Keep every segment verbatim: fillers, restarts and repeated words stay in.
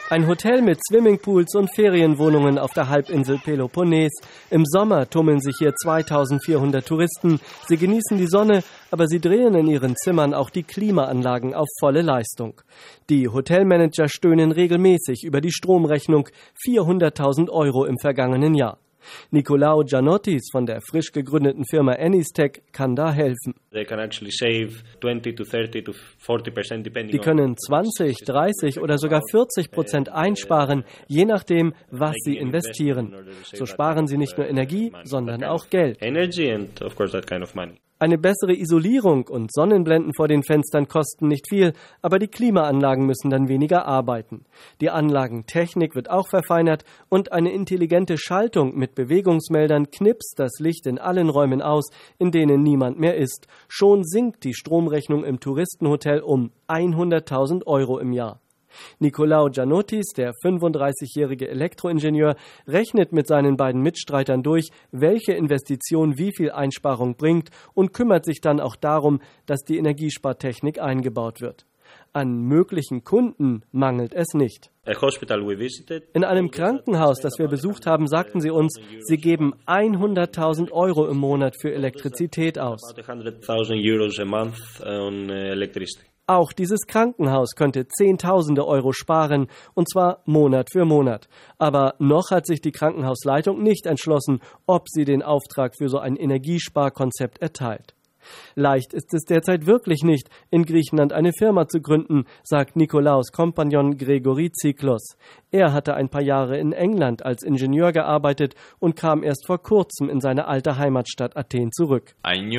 Ein Hotel mit Swimmingpools und Ferienwohnungen auf der Halbinsel Peloponnes. Im Sommer tummeln sich hier zweitausendvierhundert Touristen. Sie genießen die Sonne, aber sie drehen in ihren Zimmern auch die Klimaanlagen auf volle Leistung. Die Hotelmanager stöhnen regelmäßig über die Stromrechnung, vierhunderttausend Euro im vergangenen Jahr. Nicolaou Giannottis von der frisch gegründeten Firma Enistec kann da helfen. Die können zwanzig, dreißig oder sogar vierzig Prozent einsparen, je nachdem, was sie investieren. So sparen sie nicht nur Energie, sondern auch Geld. Eine bessere Isolierung und Sonnenblenden vor den Fenstern kosten nicht viel, aber die Klimaanlagen müssen dann weniger arbeiten. Die Anlagentechnik wird auch verfeinert und eine intelligente Schaltung mit Bewegungsmeldern knipst das Licht in allen Räumen aus, in denen niemand mehr ist. Schon sinkt die Stromrechnung im Touristenhotel um hunderttausend Euro im Jahr. Nicolaou Giannottis, der fünfunddreißigjährige Elektroingenieur, rechnet mit seinen beiden Mitstreitern durch, welche Investition wie viel Einsparung bringt und kümmert sich dann auch darum, dass die Energiespartechnik eingebaut wird. An möglichen Kunden mangelt es nicht. In einem Krankenhaus, das wir besucht haben, sagten sie uns, sie geben hunderttausend Euro im Monat für Elektrizität aus. Auch dieses Krankenhaus könnte Zehntausende Euro sparen, und zwar Monat für Monat. Aber noch hat sich die Krankenhausleitung nicht entschlossen, ob sie den Auftrag für so ein Energiesparkonzept erteilt. Leicht ist es derzeit wirklich nicht, in Griechenland eine Firma zu gründen, sagt Nicolaus Kompagnon Gregory Ziklos. Er hatte ein paar Jahre in England als Ingenieur gearbeitet und kam erst vor kurzem in seine alte Heimatstadt Athen zurück.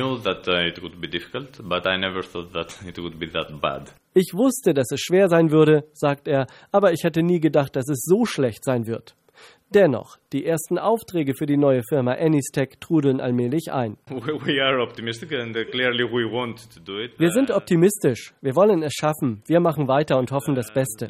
Ich wusste, dass es schwer sein würde, sagt er, aber ich hätte nie gedacht, dass es so schlecht sein wird. Dennoch, die ersten Aufträge für die neue Firma Enistec trudeln allmählich ein. Wir sind optimistisch. Wir wollen es schaffen. Wir machen weiter und hoffen das Beste.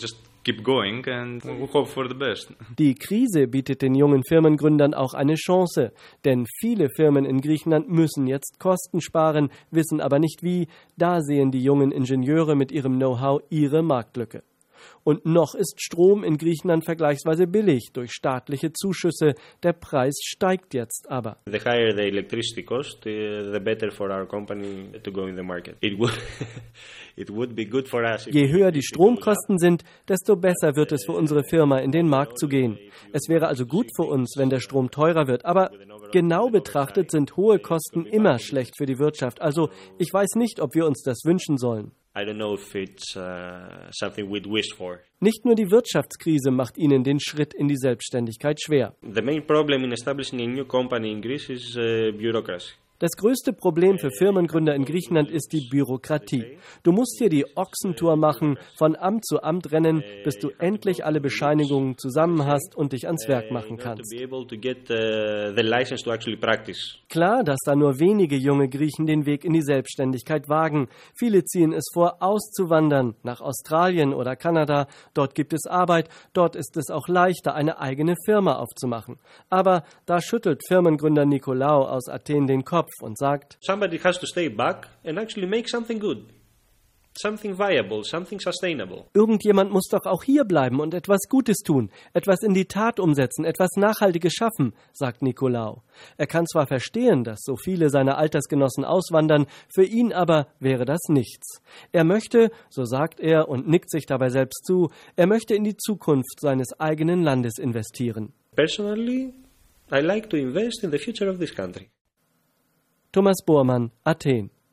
Die Krise bietet den jungen Firmengründern auch eine Chance, denn viele Firmen in Griechenland müssen jetzt Kosten sparen, wissen aber nicht wie. Da sehen die jungen Ingenieure mit ihrem Know-how ihre Marktlücke. Und noch ist Strom in Griechenland vergleichsweise billig durch staatliche Zuschüsse. Der Preis steigt jetzt aber. Je höher die Stromkosten sind, desto besser wird es für unsere Firma, in den Markt zu gehen. Es wäre also gut für uns, wenn der Strom teurer wird. Aber genau betrachtet sind hohe Kosten immer schlecht für die Wirtschaft. Also ich weiß nicht, ob wir uns das wünschen sollen. I don't know if it's uh, something we'd wish for. Nicht nur die Wirtschaftskrise macht ihnen den Schritt in die Selbstständigkeit schwer. The main problem in establishing a new company in Greece is uh, bureaucracy. Das größte Problem für Firmengründer in Griechenland ist die Bürokratie. Du musst hier die Ochsentour machen, von Amt zu Amt rennen, bis du endlich alle Bescheinigungen zusammen hast und dich ans Werk machen kannst. Klar, dass da nur wenige junge Griechen den Weg in die Selbstständigkeit wagen. Viele ziehen es vor, auszuwandern nach Australien oder Kanada. Dort gibt es Arbeit, dort ist es auch leichter, eine eigene Firma aufzumachen. Aber da schüttelt Firmengründer Nicolaou aus Athen den Kopf und sagt, Somebody has to stay back and actually make something good. Something viable, something sustainable. Irgendjemand muss doch auch hier bleiben und etwas Gutes tun, etwas in die Tat umsetzen, etwas Nachhaltiges schaffen, sagt Nicolaou. Er kann zwar verstehen, dass so viele seiner Altersgenossen auswandern, für ihn aber wäre das nichts. Er möchte, so sagt er und nickt sich dabei selbst zu, er möchte in die Zukunft seines eigenen Landes investieren. Personally, I like to invest in the future of this country. Thomas Bormann, Athen.